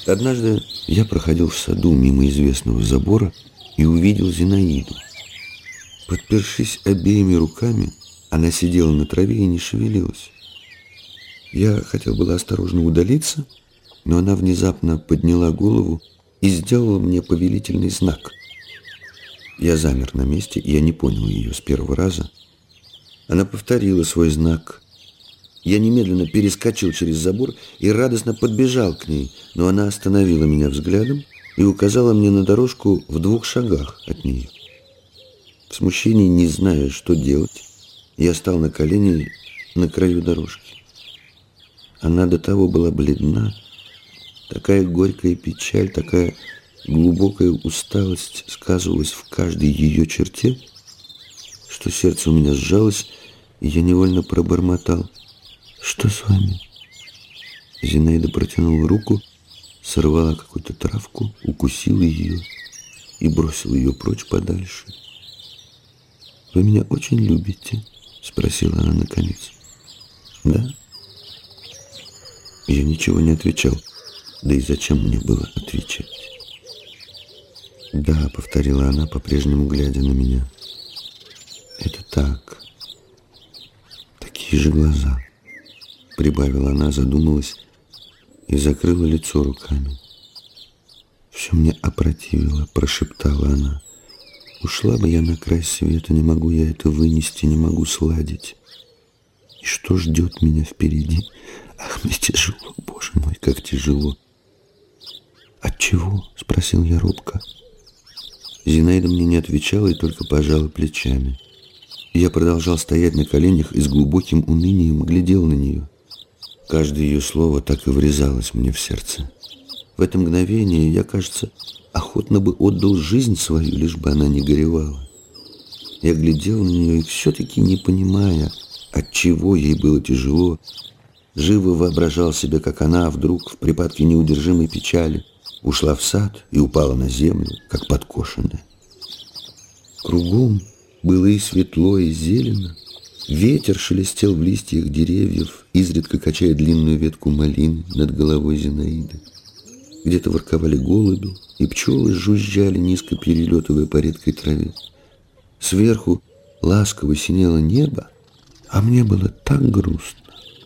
Однажды я проходил в саду мимо известного забора и увидел Зинаиду. Подпершись обеими руками, она сидела на траве и не шевелилась. Я хотел было осторожно удалиться, но она внезапно подняла голову и сделала мне повелительный знак. Я замер на месте, и я не понял ее с первого раза. Она повторила свой знак. Я немедленно перескочил через забор и радостно подбежал к ней, но она остановила меня взглядом и указала мне на дорожку в 2 шагах от нее. В смущении, не зная, что делать, я стал на колени на краю дорожки. Она до того была бледна, такая горькая печаль, такая глубокая усталость сказывалась в каждой ее черте, что сердце у меня сжалось, и я невольно пробормотал: «Что с вами?» Зинаида протянула руку, сорвала какую-то травку, укусила ее и бросила ее прочь подальше. «Вы меня очень любите?» — спросила она наконец. «Да?» Я ничего не отвечал, да и зачем мне было отвечать? «Да», — повторила она, по-прежнему глядя на меня. «Это так. Такие же глаза», — прибавила она, задумалась и закрыла лицо руками. «Все мне опротивило», — прошептала она. «Ушла бы я на край света, не могу я это вынести, не могу сладить. И что ждет меня впереди? Ах, мне тяжело, Боже мой, как тяжело!» «От чего?» — спросил я робко. Зинаида мне не отвечала и только пожала плечами. Я продолжал стоять на коленях и с глубоким унынием глядел на нее. Каждое ее слово так и врезалось мне в сердце. В это мгновение я, кажется, охотно бы отдал жизнь свою, лишь бы она не горевала. Я глядел на нее и все-таки, не понимая, от чего ей было тяжело, живо воображал себе, как она вдруг в припадке неудержимой печали ушла в сад и упала на землю, как подкошенная. Кругом было и светло, и зелено. Ветер шелестел в листьях деревьев, изредка качая длинную ветку малины над головой Зинаиды. Где-то ворковали голуби, и пчелы жужжали, низко перелетывая по редкой траве. Сверху ласково синело небо, а мне было так грустно.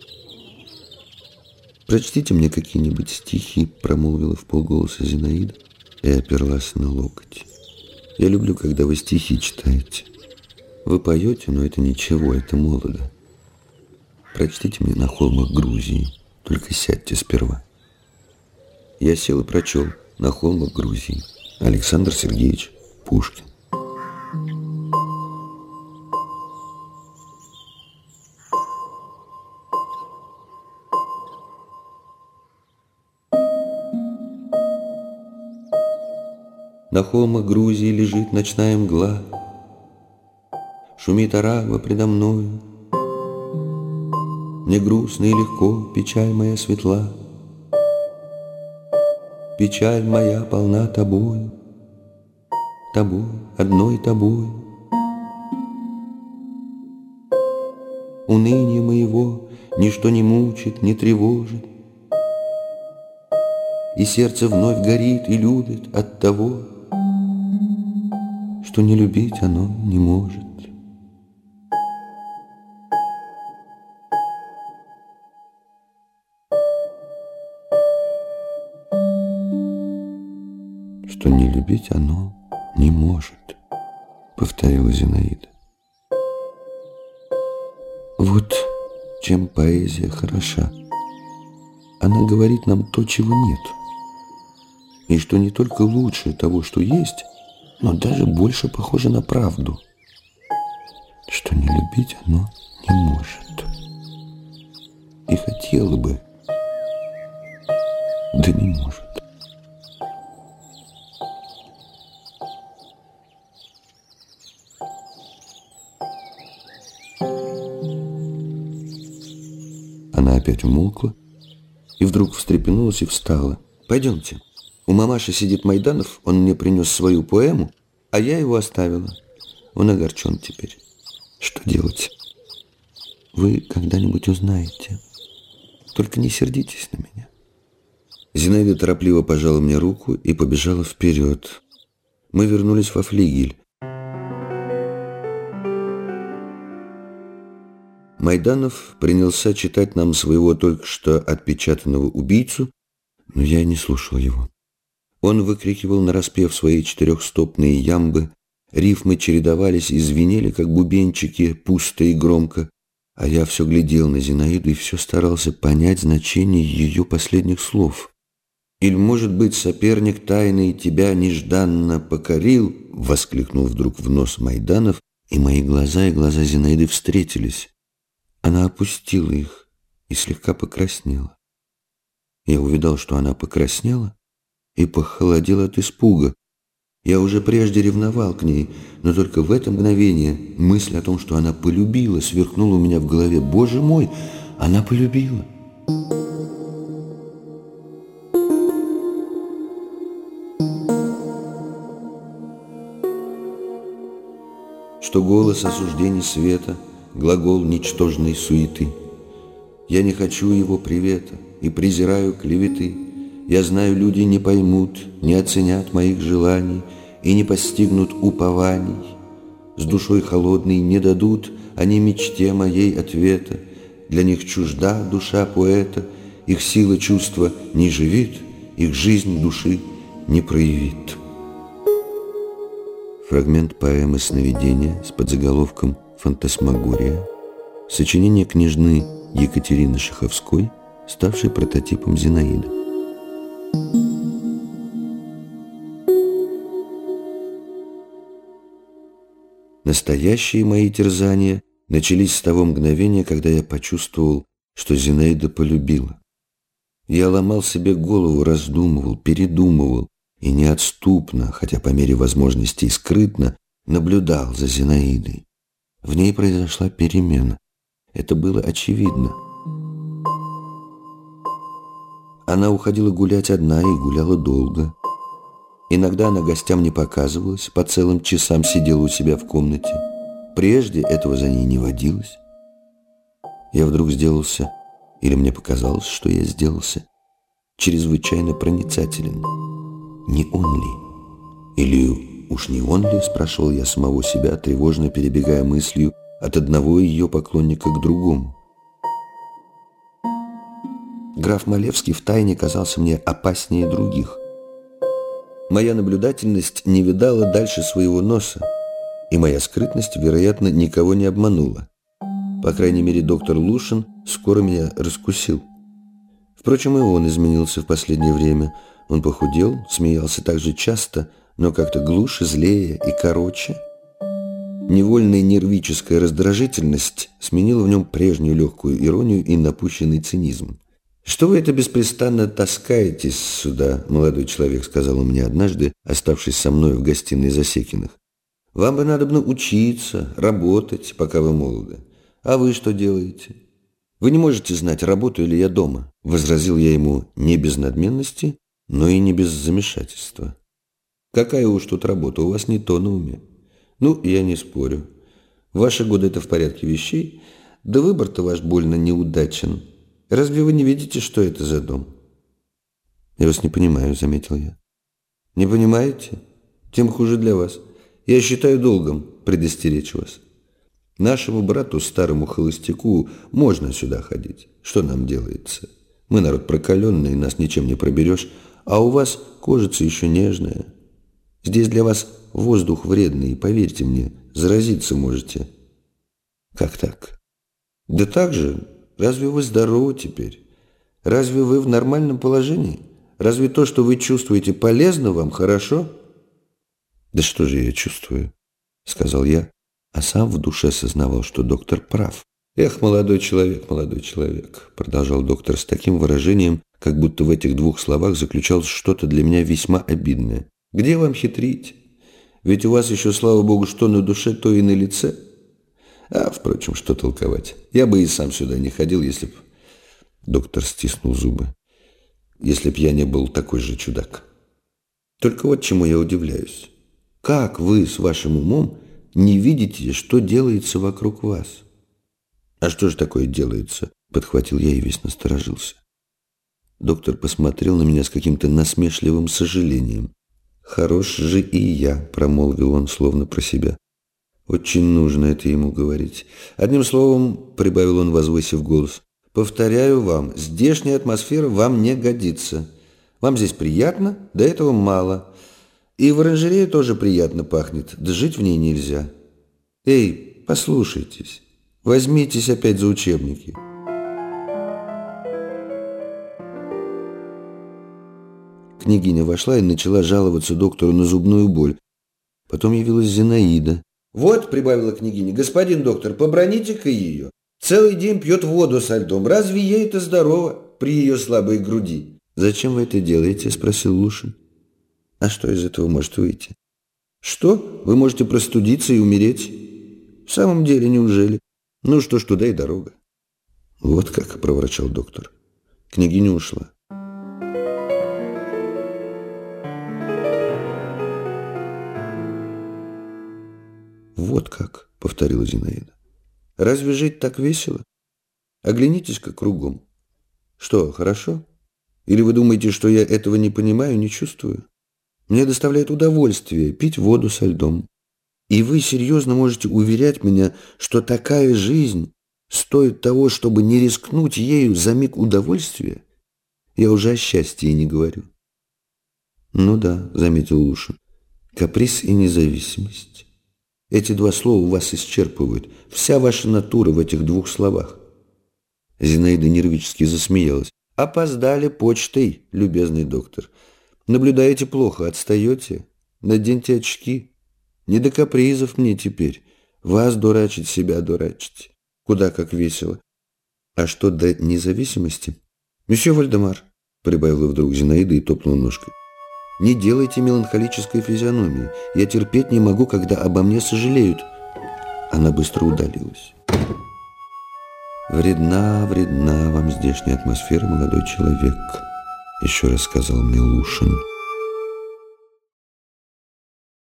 «Прочтите мне какие-нибудь стихи», — промолвила вполголоса Зинаида и оперлась на локоть. «Я люблю, когда вы стихи читаете. Вы поете, но это ничего, это молодо. Прочтите мне «На холмах Грузии», только сядьте сперва». Я сел и прочел «На холмах Грузии». Александр Сергеевич Пушкин. На холмах Грузии лежит ночная мгла, шумит Арагва предо мною. Мне грустно и легко, печаль моя светла, печаль моя полна тобою, тобой, одной тобой. Уныние моего ничто не мучит, не тревожит, и сердце вновь горит и любит от того, что не любить оно не может. Что не любить оно не может, повторила Зинаида. Вот чем поэзия хороша. Она говорит нам то, чего нет, и что не только лучше того, что есть, но даже больше похоже на правду, что не любить оно не может. И хотела бы, да не может. Она опять умолкла и вдруг встрепенулась и встала. «Пойдемте. У мамаши сидит Майданов, он мне принес свою поэму, а я его оставила. Он огорчен теперь. Что делать? Вы когда-нибудь узнаете. Только не сердитесь на меня». Зинаида торопливо пожала мне руку и побежала вперед. Мы вернулись во флигель. Майданов принялся читать нам своего только что отпечатанного убийцу, но я не слушал его. Он выкрикивал нараспев свои четырехстопные ямбы, рифмы чередовались и звенели, как бубенчики, пусто и громко, а я все глядел на Зинаиду и все старался понять значение ее последних слов. «Иль, может быть, соперник тайный тебя нежданно покорил?» — воскликнул вдруг в нос Майданов, и мои глаза и глаза Зинаиды встретились. Она опустила их и слегка покраснела. Я увидал, что она покраснела и похолодел от испуга. Я уже прежде ревновал к ней, но только в это мгновение мысль о том, что она полюбила, сверкнула у меня в голове. Боже мой, она полюбила! Что голос осуждений света, глагол ничтожной суеты. Я не хочу его привета и презираю клеветы. Я знаю, люди не поймут, не оценят моих желаний и не постигнут упований. С душой холодной не дадут они мечте моей ответа. Для них чужда душа поэта, их сила чувства не живит, их жизнь души не проявит. Фрагмент поэмы «Сновидение» с подзаголовком «Фантасмагория», сочинение княжны Екатерины Шаховской, ставшей прототипом Зинаиды. Настоящие мои терзания начались с того мгновения, когда я почувствовал, что Зинаида полюбила. Я ломал себе голову, раздумывал, передумывал и неотступно, хотя по мере возможностей скрытно, наблюдал за Зинаидой. В ней произошла перемена. Это было очевидно. Она уходила гулять одна и гуляла долго. Иногда она гостям не показывалась, по целым часам сидела у себя в комнате. Прежде этого за ней не водилось. Я вдруг сделался, или мне показалось, что я сделался, чрезвычайно проницателен. Не он ли? Или уж не он ли, спрашивал я самого себя, тревожно перебегая мыслью от одного ее поклонника к другому. Граф Малевский втайне казался мне опаснее других. Моя наблюдательность не видала дальше своего носа, и моя скрытность, вероятно, никого не обманула. По крайней мере, доктор Лушин скоро меня раскусил. Впрочем, и он изменился в последнее время. Он похудел, смеялся так же часто, но как-то глуше, злее и короче. Невольная нервическая раздражительность сменила в нем прежнюю легкую иронию и напущенный цинизм. «Что вы это беспрестанно таскаетесь сюда, молодой человек?» — сказал он мне однажды, оставшись со мной в гостиной Засекиных. «Вам бы надобно учиться, работать, пока вы молоды. А вы что делаете?» «Вы не можете знать, работаю ли я дома», — возразил я ему не без надменности, но и не без замешательства. «Какая уж тут работа, у вас не то на уме». «Ну, я не спорю. В ваши годы это в порядке вещей, да выбор-то ваш больно неудачен. Разве вы не видите, что это за дом?» «Я вас не понимаю», — заметил я. «Не понимаете? Тем хуже для вас. Я считаю долгом предостеречь вас. Нашему брату, старому холостяку, можно сюда ходить. Что нам делается? Мы народ прокаленный, нас ничем не проберешь, а у вас кожица еще нежная. Здесь для вас воздух вредный, поверьте мне, заразиться можете». «Как так?» «Да так же. Разве вы здоровы теперь? Разве вы в нормальном положении? Разве то, что вы чувствуете, полезно вам, хорошо?» «Да что же я чувствую?» — сказал я, а сам в душе сознавал, что доктор прав. «Эх, молодой человек, — продолжал доктор с таким выражением, как будто в этих двух словах заключалось что-то для меня весьма обидное. Где вам хитрить? Ведь у вас еще, слава богу, что на душе, то и на лице. А, впрочем, что толковать? Я бы и сам сюда не ходил, если б...» Доктор стиснул зубы. «Если б я не был такой же чудак. Только вот чему я удивляюсь. Как вы с вашим умом не видите, что делается вокруг вас?» «А что же такое делается?» — подхватил я и весь насторожился. Доктор посмотрел на меня с каким-то насмешливым сожалением. «Хорош же и я», — промолвил он, словно про себя. «Очень нужно это ему говорить. Одним словом, — прибавил он, возвысив голос, — повторяю вам, здешняя атмосфера вам не годится. Вам здесь приятно, до этого мало. И в оранжерее тоже приятно пахнет, да жить в ней нельзя. Эй, послушайтесь, возьмитесь опять за учебники». Княгиня вошла и начала жаловаться доктору на зубную боль. Потом явилась Зинаида. «Вот, — прибавила княгиня, — господин доктор, поброните-ка ее. Целый день пьет воду со льдом. Разве ей это здорово при ее слабой груди?» «Зачем вы это делаете?» — спросил Лушин. «А что из этого может выйти?» «Что? Вы можете простудиться и умереть. В самом деле, неужели? Ну что ж, туда и дорога». «Вот как», — проворчал доктор. Княгиня ушла. «Вот как», — повторила Зинаида. «Разве жить так весело? Оглянитесь-ка кругом. Что, хорошо? Или вы думаете, что я этого не понимаю, не чувствую? Мне доставляет удовольствие пить воду со льдом. И вы серьезно можете уверять меня, что такая жизнь стоит того, чтобы не рискнуть ею за миг удовольствия? Я уже о счастье и не говорю». «Ну да», — заметил Лушин, — «каприз и независимость. Эти два слова вас исчерпывают. Вся ваша натура в этих двух словах». Зинаида нервически засмеялась. «Опоздали почтой, любезный доктор. Наблюдаете плохо, отстаете? Наденьте очки. Не до капризов мне теперь. Вас дурачить, себя дурачить. Куда как весело. А что до независимости? Месье Вальдемар», — прибавила вдруг Зинаида и топнула ножкой, — «не делайте меланхолической физиономии. Я терпеть не могу, когда обо мне сожалеют». Она быстро удалилась. «Вредна, вредна вам здешняя атмосфера, молодой человек», — еще раз сказал мне Лушин.